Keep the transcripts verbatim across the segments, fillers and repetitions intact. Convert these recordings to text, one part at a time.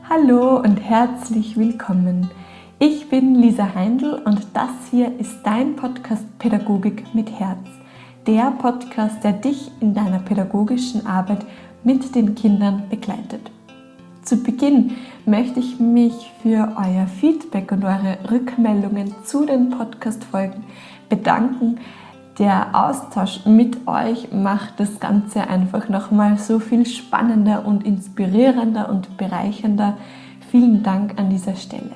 Hallo und herzlich willkommen. Ich bin Lisa Heindl und das hier ist dein Podcast Pädagogik mit Herz. Der Podcast, der dich in deiner pädagogischen Arbeit mit den Kindern begleitet. Zu Beginn möchte ich mich für euer Feedback und eure Rückmeldungen zu den Podcast-Folgen bedanken. Der Austausch mit euch macht das Ganze einfach nochmal so viel spannender und inspirierender und bereichernder. Vielen Dank an dieser Stelle.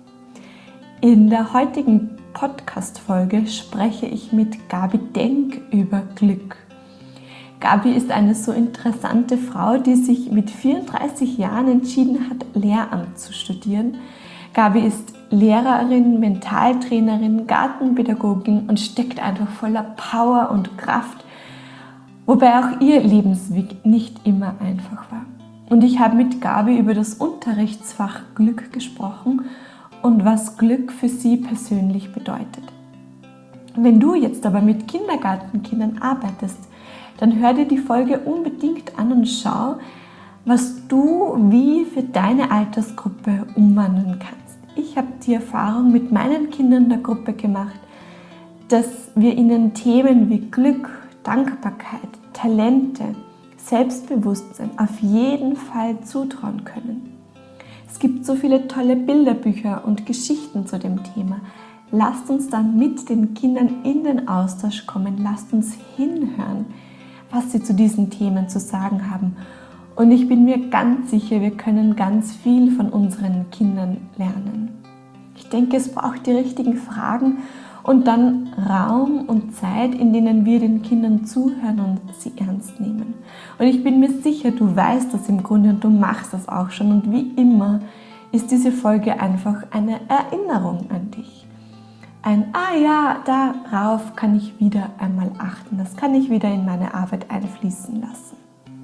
In der heutigen Podcast-Folge spreche ich mit Gabi Denk über Glück. Gabi ist eine so interessante Frau, die sich mit vierunddreißig Jahren entschieden hat, Lehramt zu studieren. Gabi ist Lehrerin, Mentaltrainerin, Gartenpädagogin und steckt einfach voller Power und Kraft, wobei auch ihr Lebensweg nicht immer einfach war. Und ich habe mit Gabi über das Unterrichtsfach Glück gesprochen und was Glück für sie persönlich bedeutet. Wenn du jetzt aber mit Kindergartenkindern arbeitest, dann hör dir die Folge unbedingt an und schau, was du wie für deine Altersgruppe umwandeln kannst. Ich habe die Erfahrung mit meinen Kindern der Gruppe gemacht, dass wir ihnen Themen wie Glück, Dankbarkeit, Talente, Selbstbewusstsein auf jeden Fall zutrauen können. Es gibt so viele tolle Bilderbücher und Geschichten zu dem Thema. Lasst uns dann mit den Kindern in den Austausch kommen, lasst uns hinhören, was sie zu diesen Themen zu sagen haben. Und ich bin mir ganz sicher, wir können ganz viel von unseren Kindern lernen. Ich denke, es braucht die richtigen Fragen und dann Raum und Zeit, in denen wir den Kindern zuhören und sie ernst nehmen. Und ich bin mir sicher, du weißt das im Grunde und du machst das auch schon. Und wie immer ist diese Folge einfach eine Erinnerung an dich. Ein, ah ja, darauf kann ich wieder einmal achten. Das kann ich wieder in meine Arbeit einfließen lassen.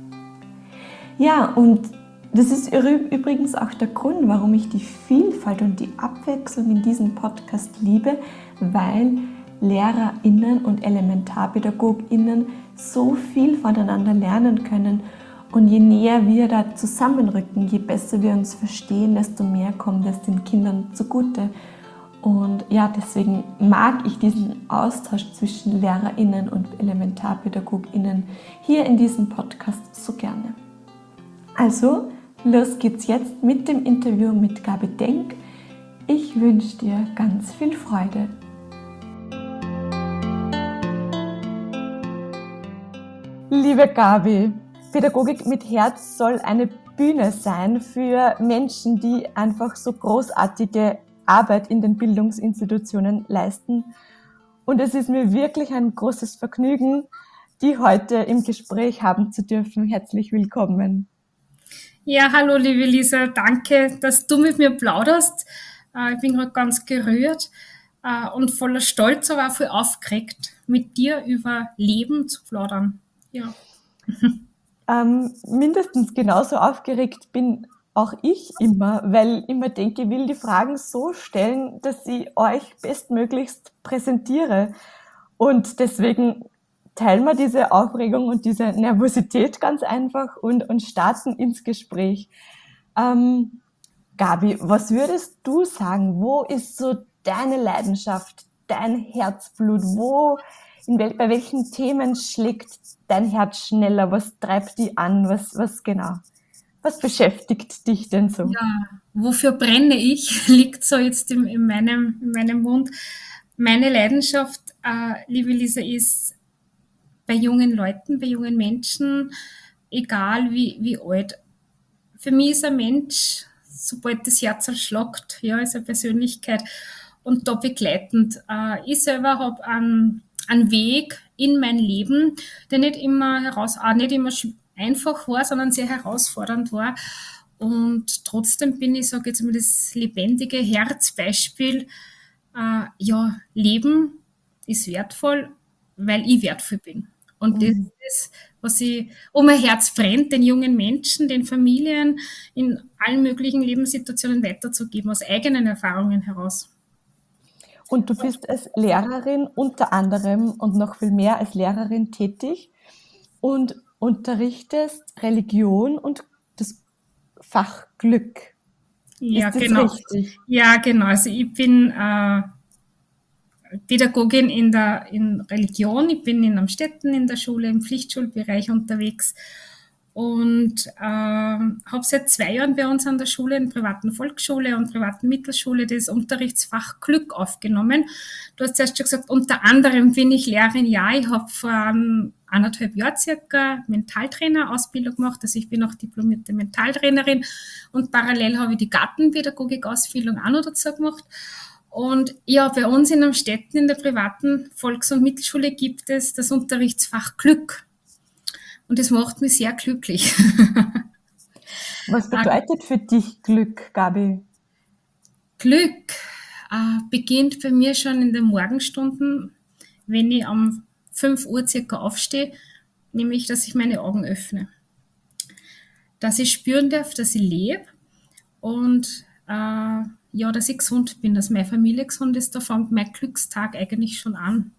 Ja, und das ist übrigens auch der Grund, warum ich die Vielfalt und die Abwechslung in diesem Podcast liebe, weil LehrerInnen und ElementarpädagogInnen so viel voneinander lernen können. Und je näher wir da zusammenrücken, je besser wir uns verstehen, desto mehr kommt es den Kindern zugute. Und ja, deswegen mag ich diesen Austausch zwischen LehrerInnen und ElementarpädagogInnen hier in diesem Podcast so gerne. Also, los geht's jetzt mit dem Interview mit Gabi Denk. Ich wünsche dir ganz viel Freude. Liebe Gabi, Pädagogik mit Herz soll eine Bühne sein für Menschen, die einfach so großartige Arbeit in den Bildungsinstitutionen leisten. Und es ist mir wirklich ein großes Vergnügen, die heute im Gespräch haben zu dürfen. Herzlich willkommen. Ja, hallo liebe Lisa, danke, dass du mit mir plauderst. Ich bin gerade ganz gerührt und voller Stolz, aber auch voll aufgeregt, mit dir über Leben zu plaudern. Ja. Ähm, mindestens genauso aufgeregt bin auch ich immer, weil ich immer denke, ich will die Fragen so stellen, dass ich euch bestmöglichst präsentiere. Und deswegen teilen wir diese Aufregung und diese Nervosität ganz einfach und, und starten ins Gespräch. Ähm, Gabi, was würdest du sagen? Wo ist so deine Leidenschaft, dein Herzblut? Wo, in wel, bei welchen Themen schlägt dein Herz schneller? Was treibt dich an? Was, was genau? Was beschäftigt dich denn so? Ja, wofür brenne ich, liegt so jetzt in, in, meinem, in meinem Mund. Meine Leidenschaft, äh, liebe Lisa, ist bei jungen Leuten, bei jungen Menschen, egal wie, wie alt. Für mich ist ein Mensch, sobald das Herz schlagt, ja, ist eine Persönlichkeit und da begleitend. Äh, ich selber habe einen, einen Weg in mein Leben, der nicht immer heraus, auch nicht immer einfach war, sondern sehr herausfordernd war. Und trotzdem bin ich, sage jetzt mal, das lebendige Herzbeispiel. Äh, ja, Leben ist wertvoll, weil ich wertvoll bin. Und das ist das, was ich, um mein Herz brennt, den jungen Menschen, den Familien in allen möglichen Lebenssituationen weiterzugeben, aus eigenen Erfahrungen heraus. Und du bist als Lehrerin unter anderem und noch viel mehr als Lehrerin tätig und unterrichtest Religion und das Fach Glück. Ja, Ist das genau. richtig? Ja, genau. Also ich bin äh, Pädagogin in der in Religion. Ich bin in Amstetten in der Schule im Pflichtschulbereich unterwegs und ähm, habe seit zwei Jahren bei uns an der Schule, in privaten Volksschule und privaten Mittelschule, das Unterrichtsfach Glück aufgenommen. Du hast zuerst schon gesagt, unter anderem bin ich Lehrerin. Ja, ich habe vor einem anderthalb Jahren circa Mentaltrainer-Ausbildung gemacht. Also ich bin auch diplomierte Mentaltrainerin und parallel habe ich die Gartenpädagogik-Ausbildung auch noch dazu gemacht. Und ja, bei uns in Amstetten in der privaten Volks- und Mittelschule gibt es das Unterrichtsfach Glück. Und das macht mich sehr glücklich. Was bedeutet für dich Glück, Gabi? Glück äh, beginnt bei mir schon in den Morgenstunden, wenn ich um fünf Uhr circa aufstehe, nämlich, dass ich meine Augen öffne. Dass ich spüren darf, dass ich lebe und äh, ja, dass ich gesund bin, dass meine Familie gesund ist, da fängt mein Glückstag eigentlich schon an.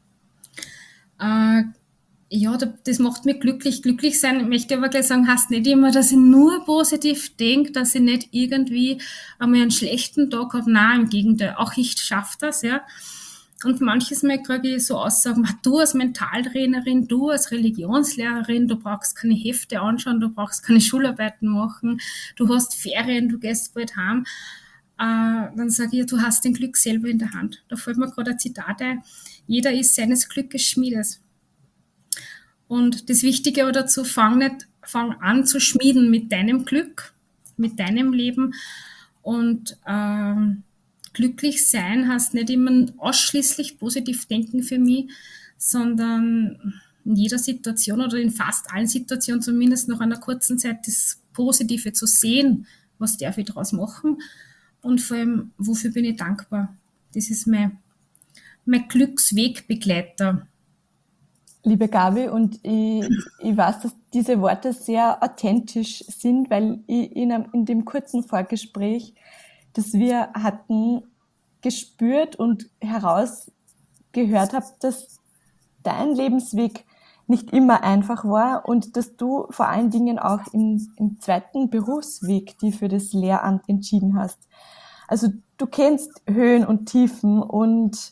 Äh, ja, das macht mich glücklich. Glücklich sein, ich möchte aber gleich sagen, heißt nicht immer, dass ich nur positiv denke, dass ich nicht irgendwie einmal einen schlechten Tag habe. Nein, im Gegenteil, auch ich schaffe das, ja. Und manches Mal kriege ich so Aussagen, du als Mentaltrainerin, du als Religionslehrerin, du brauchst keine Hefte anschauen, du brauchst keine Schularbeiten machen, du hast Ferien, du gehst bald heim. Äh, dann sage ich, du hast den Glück selber in der Hand. Da fällt mir gerade ein Zitat ein, jeder ist seines Glückes Schmiedes. Und das Wichtige aber dazu, fang nicht, fang an zu schmieden mit deinem Glück, mit deinem Leben. Und ähm, glücklich sein heißt nicht immer ausschließlich positiv denken für mich, sondern in jeder Situation oder in fast allen Situationen zumindest nach einer kurzen Zeit das Positive zu sehen, was darf ich daraus machen und vor allem, wofür bin ich dankbar. Das ist mein, mein Glückswegbegleiter. Liebe Gabi, und ich, ich weiß, dass diese Worte sehr authentisch sind, weil ich in, einem, in dem kurzen Vorgespräch, das wir hatten, gespürt und herausgehört habe, dass dein Lebensweg nicht immer einfach war und dass du vor allen Dingen auch im, im zweiten Berufsweg die für das Lehramt entschieden hast. Also du kennst Höhen und Tiefen und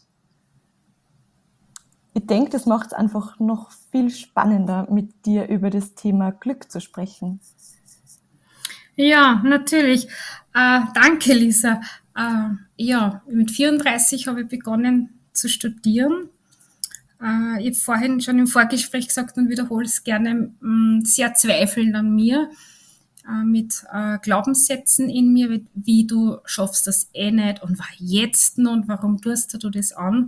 ich denke, das macht es einfach noch viel spannender, mit dir über das Thema Glück zu sprechen. Ja, natürlich. Äh, danke, Lisa. Äh, ja, mit vierunddreißig habe ich begonnen zu studieren. Äh, ich habe vorhin schon im Vorgespräch gesagt und wiederhole es gerne, mh, sehr zweifeln an mir, äh, mit äh, Glaubenssätzen in mir, wie, wie du schaffst das eh nicht und war jetzt noch und warum tust du das an?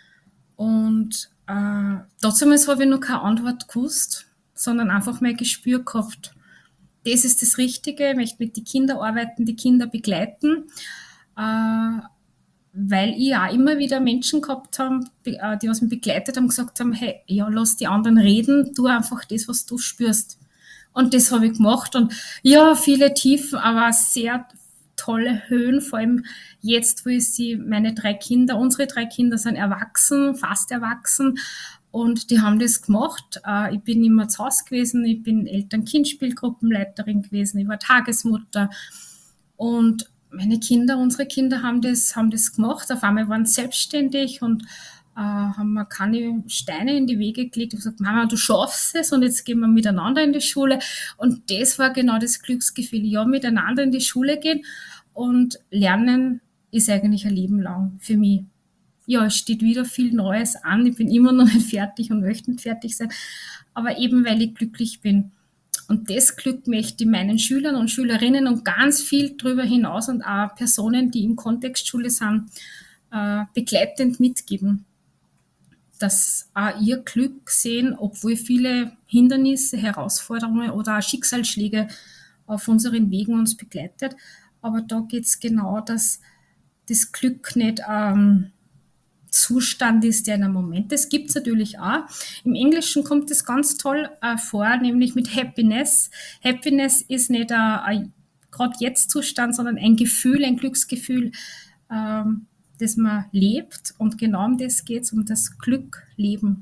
Und äh, damals habe ich noch keine Antwort gewusst, sondern einfach mein Gespür gehabt. Das ist das Richtige, ich möchte mit den Kindern arbeiten, die Kinder begleiten, äh, weil ich auch immer wieder Menschen gehabt habe, äh, die was mich begleitet haben, gesagt haben, hey, ja, lass die anderen reden, tu einfach das, was du spürst. Und das habe ich gemacht und ja, viele Tiefen, aber sehr tolle Höhen, vor allem jetzt, wo ich sie, meine drei Kinder, unsere drei Kinder sind erwachsen, fast erwachsen und die haben das gemacht. Ich bin immer zu Hause gewesen, ich bin Eltern-Kind-Spielgruppenleiterin gewesen, ich war Tagesmutter und meine Kinder, unsere Kinder haben das, haben das gemacht. Auf einmal waren sie selbstständig und äh, haben mir keine Steine in die Wege gelegt und gesagt, Mama, du schaffst es und jetzt gehen wir miteinander in die Schule. Und das war genau das Glücksgefühl. Ja, miteinander in die Schule gehen und lernen ist eigentlich ein Leben lang für mich. Ja, es steht wieder viel Neues an. Ich bin immer noch nicht fertig und möchte nicht fertig sein. Aber eben, weil ich glücklich bin. Und das Glück möchte ich meinen Schülern und Schülerinnen und ganz viel darüber hinaus und auch Personen, die im Kontextschule sind, äh, begleitend mitgeben. Dass auch ihr Glück sehen, obwohl viele Hindernisse, Herausforderungen oder auch Schicksalsschläge auf unseren Wegen uns begleitet. Aber da geht es genau, dass das Glück nicht ähm, Zustand ist, der in einem Moment, das gibt es natürlich auch. Im Englischen kommt es ganz toll äh, vor, nämlich mit Happiness. Happiness ist nicht ein, ein gerade jetzt Zustand, sondern ein Gefühl, ein Glücksgefühl, ähm, das man lebt. Und genau um das geht es, um das Glückleben.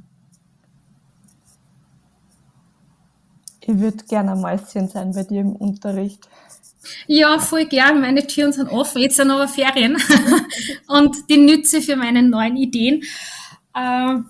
Ich würde gerne ein Mäuschen sein bei dir im Unterricht. Ja, voll gern. Meine Türen sind offen. Jetzt sind aber Ferien und die nütze ich für meine neuen Ideen. Ähm,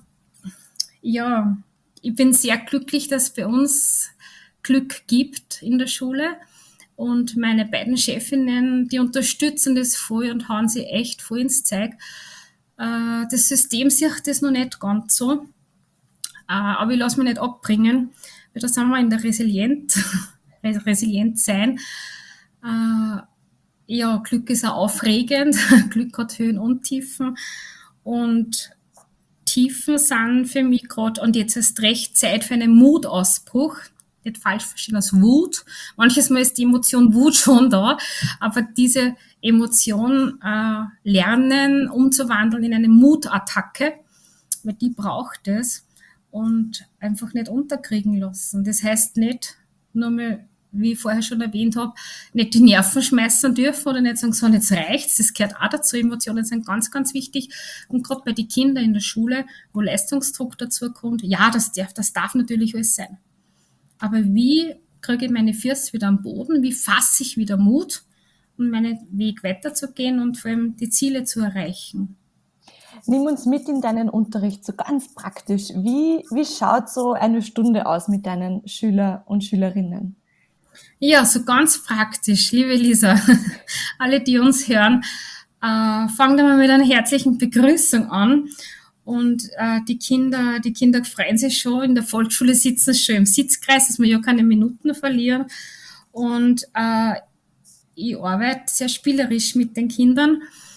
ja, ich bin sehr glücklich, dass es bei uns Glück gibt in der Schule. Und meine beiden Chefinnen, die unterstützen das voll und hauen sie echt voll ins Zeug. Äh, das System sieht das noch nicht ganz so. Äh, aber ich lasse mich nicht abbringen, weil da sind wir in der Resilient, Resilient sein. Äh, ja, Glück ist auch aufregend. Glück hat Höhen und Tiefen. Und Tiefen sind für mich gerade, und jetzt ist recht Zeit für einen Mutausbruch. Nicht falsch verstehen als Wut. Manches Mal ist die Emotion Wut schon da, aber diese Emotion äh, lernen, umzuwandeln in eine Mutattacke, weil die braucht es und einfach nicht unterkriegen lassen. Das heißt nicht, nur mal, wie ich vorher schon erwähnt habe, nicht die Nerven schmeißen dürfen oder nicht sagen, so, jetzt reicht's. Das gehört auch dazu. Emotionen sind ganz, ganz wichtig. Und gerade bei den Kindern in der Schule, wo Leistungsdruck dazu kommt, ja, das darf, das darf natürlich alles sein. Aber wie kriege ich meine Füße wieder am Boden? Wie fasse ich wieder Mut, um meinen Weg weiterzugehen und vor allem die Ziele zu erreichen? Nimm uns mit in deinen Unterricht, so ganz praktisch. Wie, wie schaut so eine Stunde aus mit deinen Schüler und Schülerinnen? Ja, so ganz praktisch, liebe Lisa, alle, die uns hören, äh, fangen wir mal mit einer herzlichen Begrüßung an. Und äh, die Kinder, die Kinder freuen sich schon. In der Volksschule sitzen sie schon im Sitzkreis, dass wir ja keine Minuten verlieren. Und äh, ich arbeite sehr spielerisch mit den Kindern.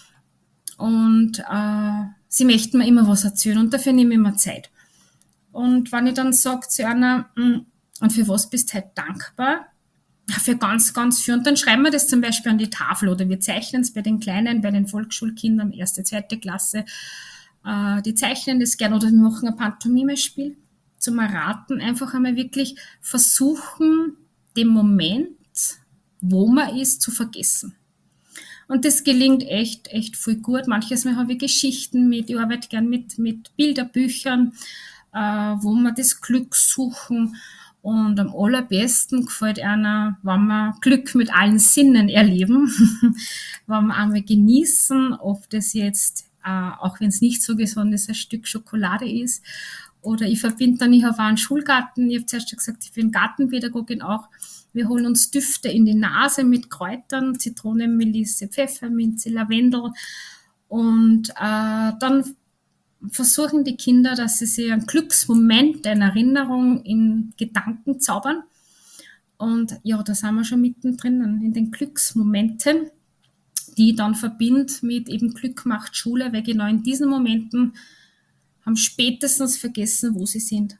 Und äh, sie möchten mir immer was erzählen und dafür nehme ich mir Zeit. Und wenn ich dann sage zu einer, und für was bist du heute dankbar? Ja, für ganz, ganz viel. Und dann schreiben wir das zum Beispiel an die Tafel oder wir zeichnen es bei den Kleinen, bei den Volksschulkindern, erste, zweite Klasse. Äh, die zeichnen das gern oder wir machen ein Pantomime-Spiel zum Erraten. Einfach einmal wirklich versuchen, den Moment, wo man ist, zu vergessen. Und das gelingt echt, echt voll gut. Manches Mal habe ich Geschichten mit, ich arbeite gern mit, mit Bilderbüchern, äh, wo wir das Glück suchen. Und am allerbesten gefällt einer, wenn wir Glück mit allen Sinnen erleben, wenn wir einmal genießen, ob das jetzt, äh, auch wenn es nicht so gesund ist, ein Stück Schokolade ist. Oder ich verbinde dann, ich habe auch einen Schulgarten, ich habe zuerst schon gesagt, ich bin Gartenpädagogin auch. Wir holen uns Düfte in die Nase mit Kräutern, Zitrone, Melisse, Pfefferminze, Lavendel. Und äh, dann versuchen die Kinder, dass sie sich einen Glücksmoment, eine Erinnerung in Gedanken zaubern. Und ja, da sind wir schon mittendrin in den Glücksmomenten, die ich dann verbinde mit eben Glück macht Schule, weil genau in diesen Momenten haben spätestens vergessen, wo sie sind.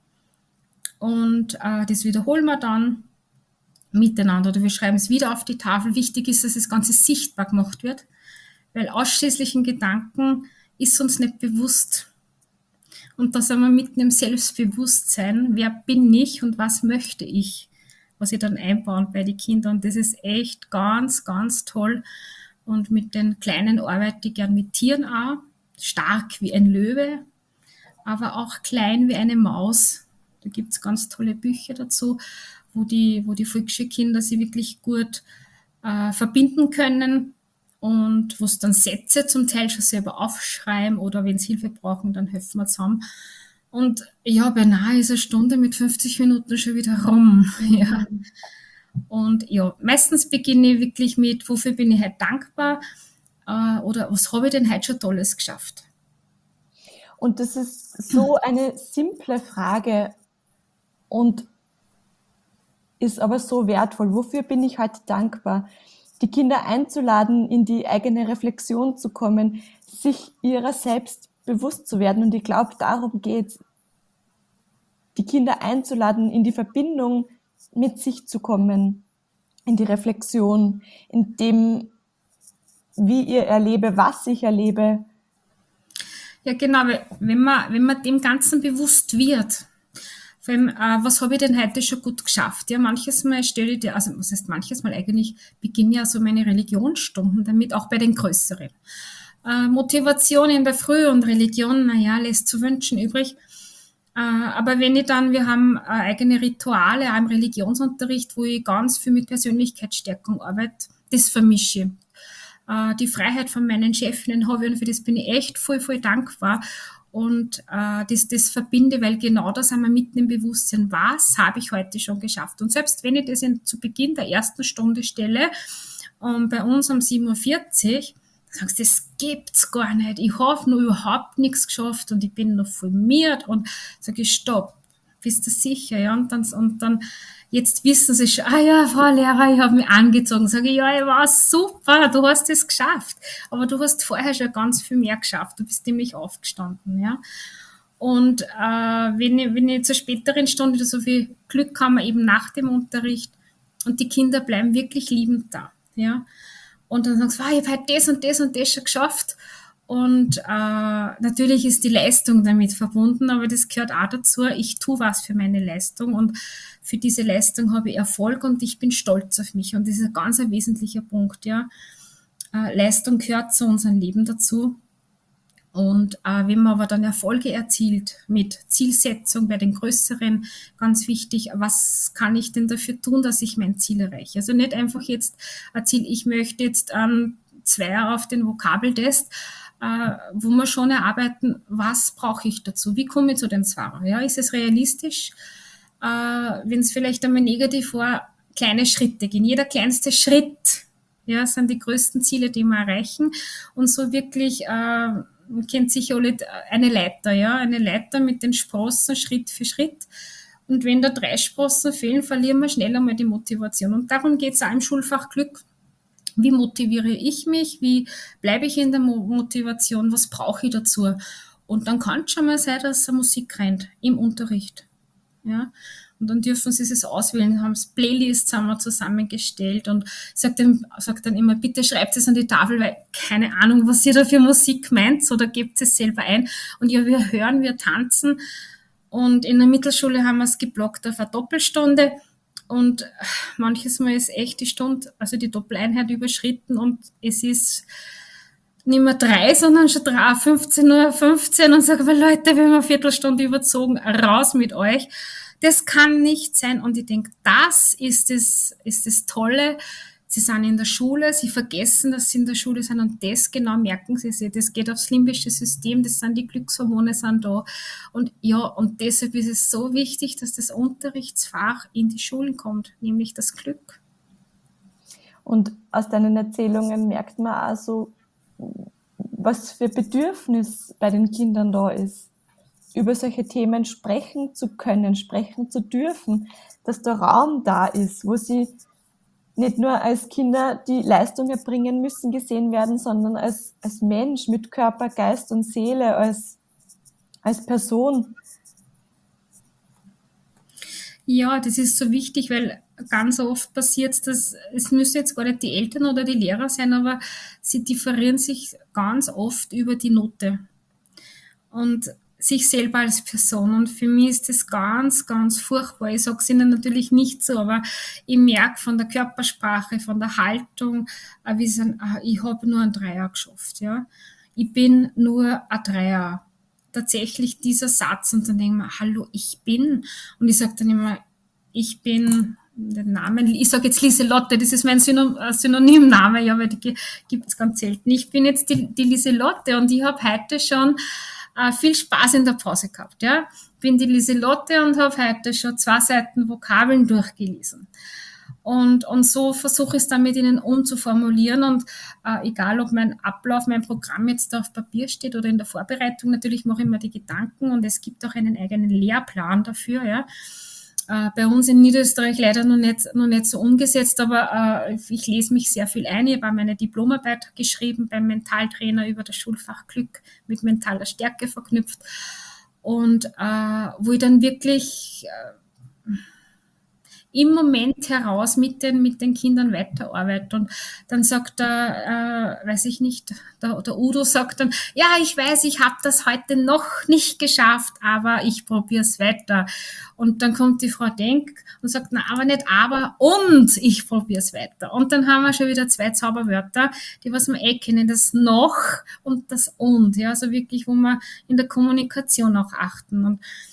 Und äh, das wiederholen wir dann miteinander oder wir schreiben es wieder auf die Tafel. Wichtig ist, dass das Ganze sichtbar gemacht wird, weil ausschließlich in Gedanken ist uns nicht bewusst. Und da sind wir mitten im Selbstbewusstsein, wer bin ich und was möchte ich, was ich dann einbauen bei den Kindern. Und das ist echt ganz, ganz toll. Und mit den Kleinen arbeite ich gern mit Tieren auch, stark wie ein Löwe, aber auch klein wie eine Maus. Da gibt es ganz tolle Bücher dazu, wo die, wo die Volksschulkinder sich wirklich gut äh, verbinden können und wo es dann Sätze zum Teil schon selber aufschreiben oder wenn sie Hilfe brauchen, dann helfen wir zusammen. Und ja, beinahe ist eine Stunde mit fünfzig Minuten schon wieder rum. Ja. Und ja, meistens beginne ich wirklich mit, wofür bin ich heute dankbar äh, oder was habe ich denn heute schon Tolles geschafft? Und das ist so eine simple Frage und ist aber so wertvoll. Wofür bin ich heute dankbar? Die Kinder einzuladen, in die eigene Reflexion zu kommen, sich ihrer selbst bewusst zu werden. Und ich glaube, darum geht's. Die Kinder einzuladen, in die Verbindung mit sich zu kommen, in die Reflexion, in dem, wie ich erlebe, was ich erlebe. Ja, genau, wenn man, wenn man dem Ganzen bewusst wird, vor allem, äh, was habe ich denn heute schon gut geschafft? Ja, manches Mal stelle ich dir, also was heißt manches Mal eigentlich, beginne ja so meine Religionsstunden damit, auch bei den größeren. Äh, Motivation in der Früh und Religion, naja, lässt zu wünschen übrig. Äh, aber wenn ich dann, wir haben äh, eigene Rituale, auch im Religionsunterricht, wo ich ganz viel mit Persönlichkeitsstärkung arbeite, das vermische ich. Äh, die Freiheit von meinen Chefinnen habe ich und für das bin ich echt voll, voll dankbar. Und äh, das, das verbinde, weil genau da sind wir mitten im Bewusstsein, was habe ich heute schon geschafft. Und selbst wenn ich das in, zu Beginn der ersten Stunde stelle, um, bei uns um sieben Uhr vierzig, sagst du, das gibt's gar nicht. Ich habe noch überhaupt nichts geschafft und ich bin noch formiert und sage ich, stopp, bist du sicher? Ja, und dann, und dann jetzt wissen sie schon, ah ja, Frau Lehrer, ich habe mich angezogen. Sage ich, ja, ich war super, du hast es geschafft. Aber du hast vorher schon ganz viel mehr geschafft. Du bist nämlich aufgestanden, ja. Und äh, wenn, ich, wenn ich zur späteren Stunde so viel Glück haben wir eben nach dem Unterricht und die Kinder bleiben wirklich liebend da, ja. Und dann sagst du, wow, ich habe heute das und das und das schon geschafft. Und äh, natürlich ist die Leistung damit verbunden, aber das gehört auch dazu. Ich tue was für meine Leistung und für diese Leistung habe ich Erfolg und ich bin stolz auf mich. Und das ist ein ganz ein wesentlicher Punkt. Ja. Äh, Leistung gehört zu unserem Leben dazu. Und äh, wenn man aber dann Erfolge erzielt mit Zielsetzung bei den größeren, ganz wichtig, was kann ich denn dafür tun, dass ich mein Ziel erreiche? Also nicht einfach jetzt ein Ziel, ich möchte jetzt ähm, Zweier auf den Vokabeltest, äh, wo wir schon erarbeiten, was brauche ich dazu? Wie komme ich zu den Zweier? Ja, ist es realistisch? Äh, wenn es vielleicht einmal negativ war, kleine Schritte gehen. Jeder kleinste Schritt, ja, sind die größten Ziele, die wir erreichen. Und so wirklich, äh, man kennt sicher alle eine Leiter, ja, eine Leiter mit den Sprossen Schritt für Schritt. Und wenn da drei Sprossen fehlen, verlieren wir schnell einmal die Motivation. Und darum geht es auch im Schulfach Glück. Wie motiviere ich mich? Wie bleibe ich in der Motivation? Was brauche ich dazu? Und dann kann es schon mal sein, dass eine Musik rennt im Unterricht. Ja. Und dann dürfen sie es auswählen, haben Playlists haben wir zusammengestellt und sagt dann, sagt dann immer, bitte schreibt es an die Tafel, weil keine Ahnung, was ihr da für Musik meint, oder gebt es selber ein. Und ja, wir hören, wir tanzen. Und in der Mittelschule haben wir es geblockt auf eine Doppelstunde. Und manches Mal ist echt die Stunde, also die Doppeleinheit überschritten und es ist nicht mehr drei, sondern schon drei, fünfzehn Uhr fünfzehn und sage, Leute, wir haben eine Viertelstunde überzogen, raus mit euch. Das kann nicht sein. Und ich denke, das ist das, ist das Tolle. Sie sind in der Schule, sie vergessen, dass sie in der Schule sind und das genau merken sie sich. Das geht aufs limbische System, das sind die Glückshormone sind da. Und ja, und deshalb ist es so wichtig, dass das Unterrichtsfach in die Schulen kommt, nämlich das Glück. Und aus deinen Erzählungen merkt man auch so, was für Bedürfnis bei den Kindern da ist, über solche Themen sprechen zu können, sprechen zu dürfen, dass der Raum da ist, wo sie nicht nur als Kinder, die Leistung erbringen müssen, gesehen werden, sondern als, als Mensch mit Körper, Geist und Seele, als, als Person. Ja, das ist so wichtig, weil ganz oft passiert es, dass es müssen jetzt gar nicht die Eltern oder die Lehrer sein, aber sie differieren sich ganz oft über die Note und sich selber als Person. Und für mich ist das ganz, ganz furchtbar. Ich sage es ihnen natürlich nicht so, aber ich merke von der Körpersprache, von der Haltung, wie sie sagen, ah, ich habe nur einen Dreier geschafft. Ja? Ich bin nur ein Dreier. Tatsächlich dieser Satz und dann denke ich mir, hallo, ich bin. Und ich sage dann immer, ich bin den Namen, ich sage jetzt Lieselotte, das ist mein Synonymname, ja, weil die gibt es ganz selten. Ich bin jetzt die, die Lieselotte und ich habe heute schon äh, viel Spaß in der Pause gehabt. Ja. Bin die Lieselotte und habe heute schon zwei Seiten Vokabeln durchgelesen. Und, und so versuche ich es dann mit ihnen umzuformulieren und äh, egal, ob mein Ablauf, mein Programm jetzt da auf Papier steht oder in der Vorbereitung, natürlich mache ich mir die Gedanken und es gibt auch einen eigenen Lehrplan dafür, ja. Äh, bei uns in Niederösterreich leider noch nicht, noch nicht so umgesetzt, aber äh, ich lese mich sehr viel ein. Ich habe auch meine Diplomarbeit geschrieben beim Mentaltrainer über das Schulfach Glück mit mentaler Stärke verknüpft und äh, wo ich dann wirklich äh, im Moment heraus mit den, mit den Kindern weiterarbeitet. Und dann sagt er, äh, weiß ich nicht, der, der Udo sagt dann, ja, ich weiß, ich habe das heute noch nicht geschafft, aber ich probiere es weiter. Und dann kommt die Frau Denk und sagt, na, aber nicht aber und ich probiere es weiter. Und dann haben wir schon wieder zwei Zauberwörter, die was wir eh kennen, das noch und das und. Ja, also wirklich, wo wir in der Kommunikation auch achten. Und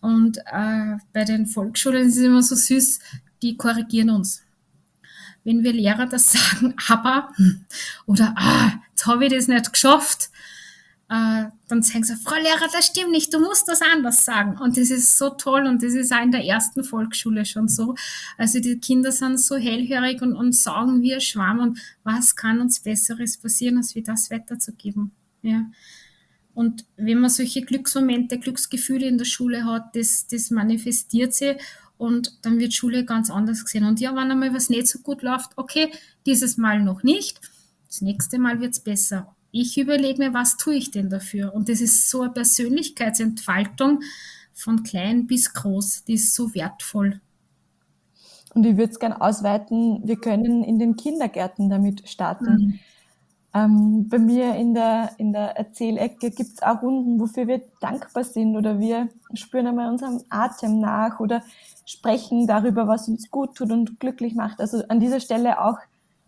Und äh, bei den Volksschulen ist es immer so süß, die korrigieren uns. Wenn wir Lehrer das sagen, aber oder ah, jetzt habe ich das nicht geschafft, äh, dann sagen sie, Frau Lehrer, das stimmt nicht, du musst das anders sagen. Und das ist so toll und das ist auch in der ersten Volksschule schon so. Also die Kinder sind so hellhörig und, und sagen wie ein Schwamm und was kann uns Besseres passieren, als wie das weiterzugeben. Ja. Und wenn man solche Glücksmomente, Glücksgefühle in der Schule hat, das, das manifestiert sich und dann wird Schule ganz anders gesehen. Und ja, wenn einmal was nicht so gut läuft, okay, dieses Mal noch nicht, das nächste Mal wird's besser. Ich überlege mir, was tue ich denn dafür? Und das ist so eine Persönlichkeitsentfaltung von klein bis groß, die ist so wertvoll. Und ich würde es gerne ausweiten, wir können in den Kindergärten damit starten. Mhm. Ähm, bei mir in der, in der Erzählecke gibt es auch Runden, wofür wir dankbar sind oder wir spüren einmal unserem Atem nach oder sprechen darüber, was uns gut tut und glücklich macht. Also an dieser Stelle auch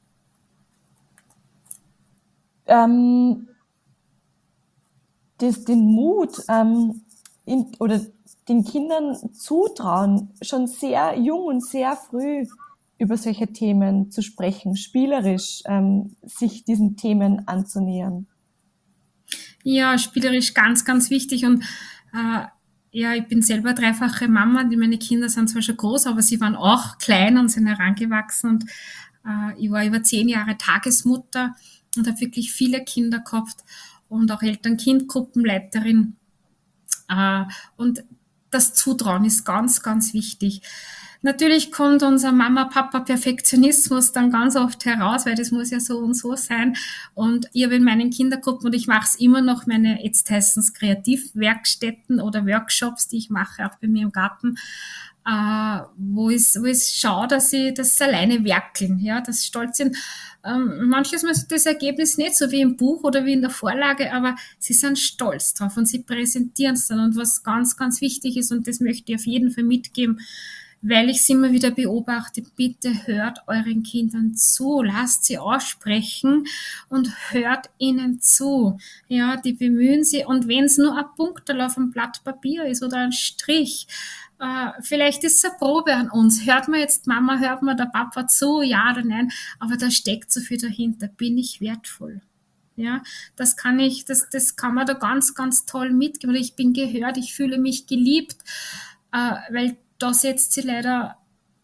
ähm, das, den Mut ähm, in, oder den Kindern zutrauen, schon sehr jung und sehr früh über solche Themen zu sprechen, spielerisch ähm, sich diesen Themen anzunähern. Ja, spielerisch ganz, ganz wichtig. Und äh, ja, ich bin selber dreifache Mama. Die, meine Kinder sind zwar schon groß, aber sie waren auch klein und sind herangewachsen. Und äh, ich war über zehn Jahre Tagesmutter und habe wirklich viele Kinder gehabt und auch Eltern-Kind-Gruppenleiterin. Äh, und das Zutrauen ist ganz, ganz wichtig. Natürlich kommt unser Mama-Papa-Perfektionismus dann ganz oft heraus, weil das muss ja so und so sein. Und ich habe in meinen Kindergruppen, und ich mache es immer noch, meine, jetzt heißen es Kreativwerkstätten oder Workshops, die ich mache, auch bei mir im Garten, äh, wo ich, wo ich schaue, dass sie das alleine werkeln, ja, das stolz sind. Ähm, manches Mal ist das Ergebnis nicht so wie im Buch oder wie in der Vorlage, aber sie sind stolz drauf und sie präsentieren es dann. Und was ganz, ganz wichtig ist, und das möchte ich auf jeden Fall mitgeben, weil ich es immer wieder beobachte, bitte hört euren Kindern zu, lasst sie aussprechen und hört ihnen zu. Ja, die bemühen sie und wenn es nur ein Punktel auf einem Blatt Papier ist oder ein Strich, äh, vielleicht ist es eine Probe an uns. Hört man jetzt Mama, hört man der Papa zu, ja oder nein, aber da steckt so viel dahinter. Bin ich wertvoll? Ja, das kann ich, das, das kann man da ganz, ganz toll mitgeben. Ich bin gehört, ich fühle mich geliebt, äh, weil da setzt sie leider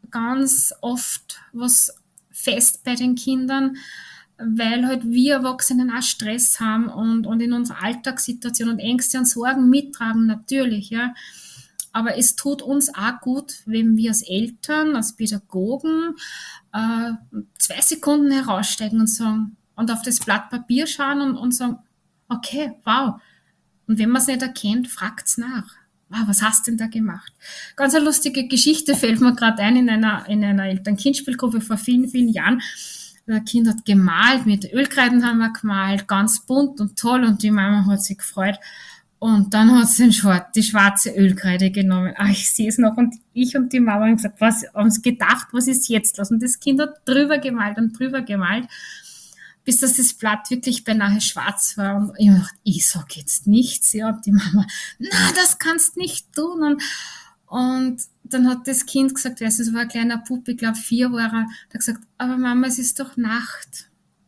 ganz oft was fest bei den Kindern, weil halt wir Erwachsenen auch Stress haben und, und in unserer Alltagssituation und Ängste und Sorgen mittragen, natürlich, ja. Aber es tut uns auch gut, wenn wir als Eltern, als Pädagogen äh, zwei Sekunden heraussteigen und sagen, und auf das Blatt Papier schauen und, und sagen, okay, wow. Und wenn man es nicht erkennt, fragt's nach. Wow, was hast du denn da gemacht? Ganz eine lustige Geschichte fällt mir gerade ein in einer, in einer Eltern-Kind-Spielgruppe vor vielen, vielen Jahren. Das Kind hat gemalt, mit Ölkreiden haben wir gemalt, ganz bunt und toll und die Mama hat sich gefreut. Und dann hat sie den Schwarz, die schwarze Ölkreide genommen. Ah, ich sehe es noch. Und ich und die Mama haben gesagt, was, haben sie gedacht, was ist jetzt los? Und das Kind hat drüber gemalt und drüber gemalt, bis dass das Blatt wirklich beinahe schwarz war. Und ich habe gedacht, ich sag jetzt nichts. Ja, und die Mama, na, das kannst nicht tun. Und, und dann hat das Kind gesagt, weißt du, es war ein kleiner Bub, ich glaube vier war er, der hat gesagt, aber Mama, es ist doch Nacht.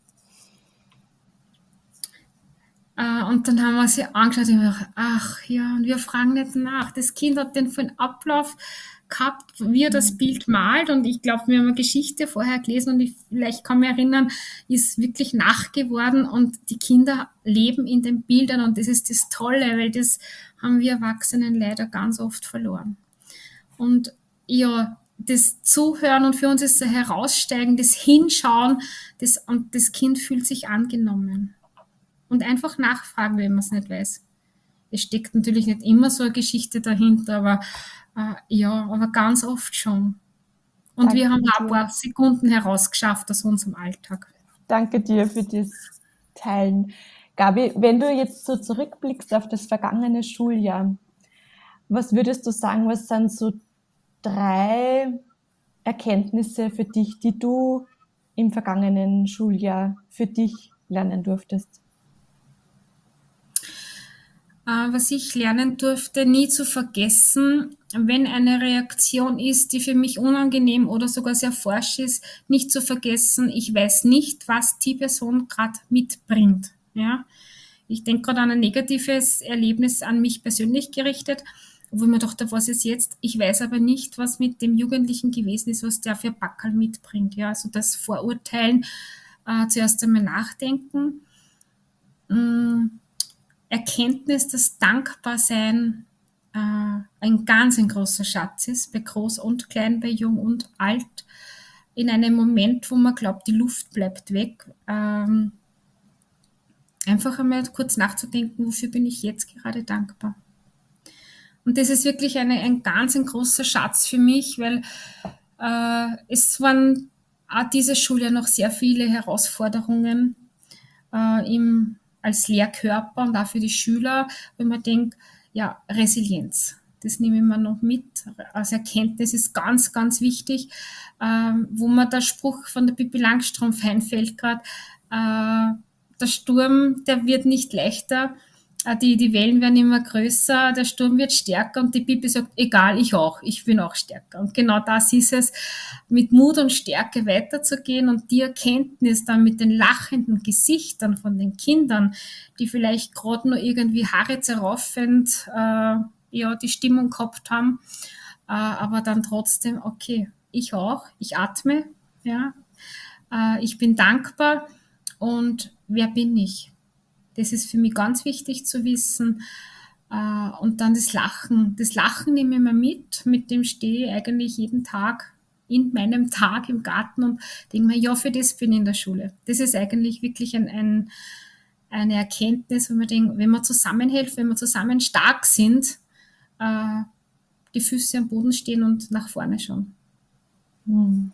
Und dann haben wir sie angeschaut und gedacht, ach ja, und wir fragen nicht nach. Das Kind hat den vollen Ablauf gehabt, wie er das Bild malt. Und ich glaube, wir haben eine Geschichte vorher gelesen und ich vielleicht kann mich erinnern, ist wirklich nachgeworden und die Kinder leben in den Bildern und das ist das Tolle, weil das haben wir Erwachsenen leider ganz oft verloren. Und ja, das Zuhören und für uns ist das Heraussteigen, das Hinschauen, das, und das Kind fühlt sich angenommen. Und einfach nachfragen, wenn man es nicht weiß. Es steckt natürlich nicht immer so eine Geschichte dahinter, aber äh, ja, aber ganz oft schon. Und Danke wir haben auch ein dir. paar Sekunden herausgeschafft aus unserem Alltag. Danke dir für das Teilen. Gabi, wenn du jetzt so zurückblickst auf das vergangene Schuljahr, was würdest du sagen, was sind so drei Erkenntnisse für dich, die du im vergangenen Schuljahr für dich lernen durftest? äh, was ich lernen durfte, nie zu vergessen, wenn eine Reaktion ist, die für mich unangenehm oder sogar sehr forsch ist, nicht zu vergessen, ich weiß nicht, was die Person gerade mitbringt. Ja? Ich denke gerade an ein negatives Erlebnis an mich persönlich gerichtet, wo ich mir dachte, was ist jetzt? Ich weiß aber nicht, was mit dem Jugendlichen gewesen ist, was der für Packerl mitbringt. Ja, also das Vorurteilen, äh, zuerst einmal nachdenken, mh, Erkenntnis, dass Dankbarsein äh, ein ganz ein großer Schatz ist, bei groß und klein, bei jung und alt, in einem Moment, wo man glaubt, die Luft bleibt weg, ähm, einfach einmal kurz nachzudenken, wofür bin ich jetzt gerade dankbar. Und das ist wirklich eine, ein ganz ein großer Schatz für mich, weil äh, es waren auch diese Schule noch sehr viele Herausforderungen äh, im, als Lehrkörper und auch für die Schüler, wenn man denkt, ja, Resilienz. Das nehme ich mir noch mit. Also Erkenntnis ist ganz, ganz wichtig. Ähm, wo mir der Spruch von der Pippi Langstrumpf einfällt gerade, äh, der Sturm, der wird nicht leichter, äh, die, die Wellen werden immer größer, der Sturm wird stärker und die Pippi sagt, egal, ich auch, ich bin auch stärker. Und genau das ist es, mit Mut und Stärke weiterzugehen und die Erkenntnis dann mit den lachenden Gesichtern von den Kindern, die vielleicht gerade nur irgendwie Haare zerraufend äh, ja, die Stimmung gehabt haben, äh, aber dann trotzdem, okay, ich auch, ich atme, ja, äh, ich bin dankbar und wer bin ich? Das ist für mich ganz wichtig zu wissen. Äh, und dann das Lachen. Das Lachen nehme ich mir mit, mit dem stehe ich eigentlich jeden Tag in meinem Tag im Garten und denke mir, ja, für das bin ich in der Schule. Das ist eigentlich wirklich ein, ein, eine Erkenntnis, wenn man denkt, wenn man zusammenhält, wenn wir zusammen stark sind, äh, die Füße am Boden stehen und nach vorne schauen. Hm.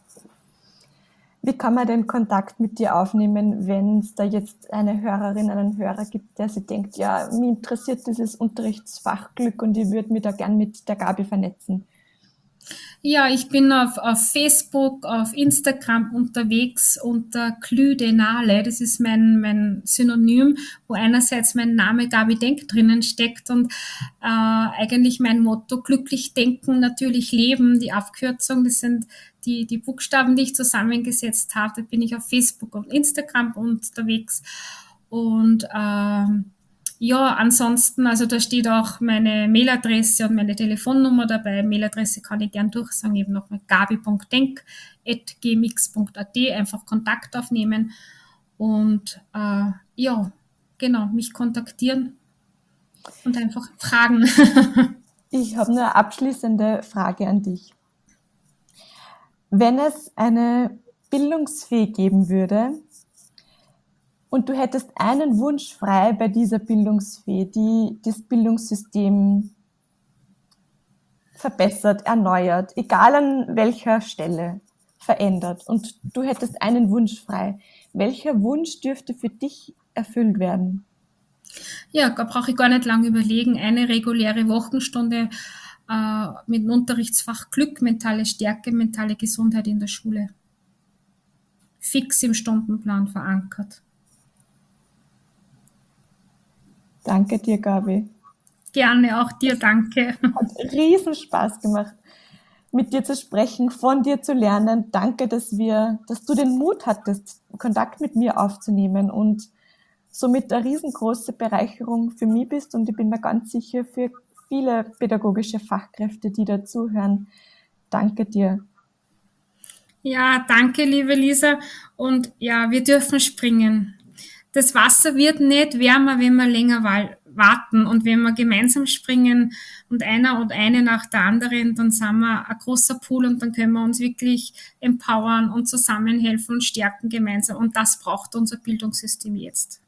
Wie kann man den Kontakt mit dir aufnehmen, wenn es da jetzt eine Hörerin, einen Hörer gibt, der sich denkt, ja, mich interessiert dieses Unterrichtsfachglück und ich würde mich da gern mit der Gabi vernetzen? Ja, ich bin auf, auf Facebook, auf Instagram unterwegs unter Klüdenale. Das ist mein, mein Synonym, wo einerseits mein Name Gabi Denk drinnen steckt und äh, eigentlich mein Motto glücklich denken, natürlich leben, die Abkürzung, das sind die, die Buchstaben, die ich zusammengesetzt habe. Da bin ich auf Facebook und Instagram unterwegs und ähm, ja, ansonsten, also da steht auch meine Mailadresse und meine Telefonnummer dabei. Mailadresse kann ich gern durchsagen, eben nochmal gabi punkt denk at gmx punkt at, einfach Kontakt aufnehmen und äh, ja, genau, mich kontaktieren und einfach fragen. Ich habe nur eine abschließende Frage an dich. Wenn es eine Bildungsfee geben würde, und du hättest einen Wunsch frei bei dieser Bildungsfee, die das Bildungssystem verbessert, erneuert, egal an welcher Stelle verändert. Und du hättest einen Wunsch frei. Welcher Wunsch dürfte für dich erfüllt werden? Ja, da brauche ich gar nicht lange überlegen. Eine reguläre Wochenstunde äh, mit dem Unterrichtsfach Glück, mentale Stärke, mentale Gesundheit in der Schule. Fix im Stundenplan verankert. Danke dir, Gabi. Gerne, auch dir danke. Hat riesen Spaß gemacht, mit dir zu sprechen, von dir zu lernen. Danke, dass wir, dass du den Mut hattest, Kontakt mit mir aufzunehmen und somit eine riesengroße Bereicherung für mich bist und ich bin mir ganz sicher für viele pädagogische Fachkräfte, die dazuhören. Danke dir. Ja, danke, liebe Lisa. Und ja, wir dürfen springen. Das Wasser wird nicht wärmer, wenn wir länger warten. Und wenn wir gemeinsam springen und einer und eine nach der anderen, dann sind wir ein großer Pool und dann können wir uns wirklich empowern und zusammenhelfen und stärken gemeinsam. Und das braucht unser Bildungssystem jetzt.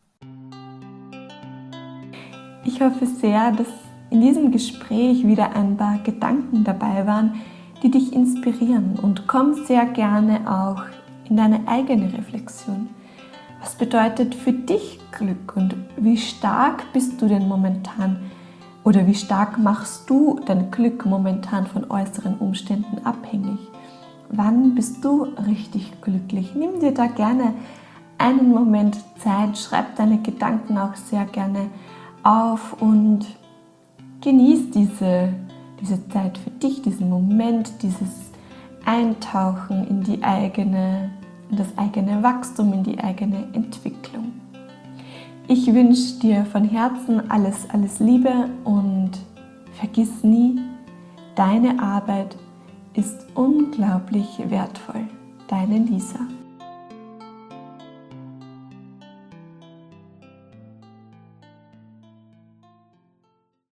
Ich hoffe sehr, dass in diesem Gespräch wieder ein paar Gedanken dabei waren, die dich inspirieren, und komm sehr gerne auch in deine eigene Reflexion. Was bedeutet für dich Glück und wie stark bist du denn momentan oder wie stark machst du dein Glück momentan von äußeren Umständen abhängig? Wann bist du richtig glücklich? Nimm dir da gerne einen Moment Zeit, schreib deine Gedanken auch sehr gerne auf und genieß diese, diese Zeit für dich, diesen Moment, dieses Eintauchen in die eigene, in das eigene Wachstum, in die eigene Entwicklung. Ich wünsche dir von Herzen alles, alles Liebe und vergiss nie, deine Arbeit ist unglaublich wertvoll. Deine Lisa.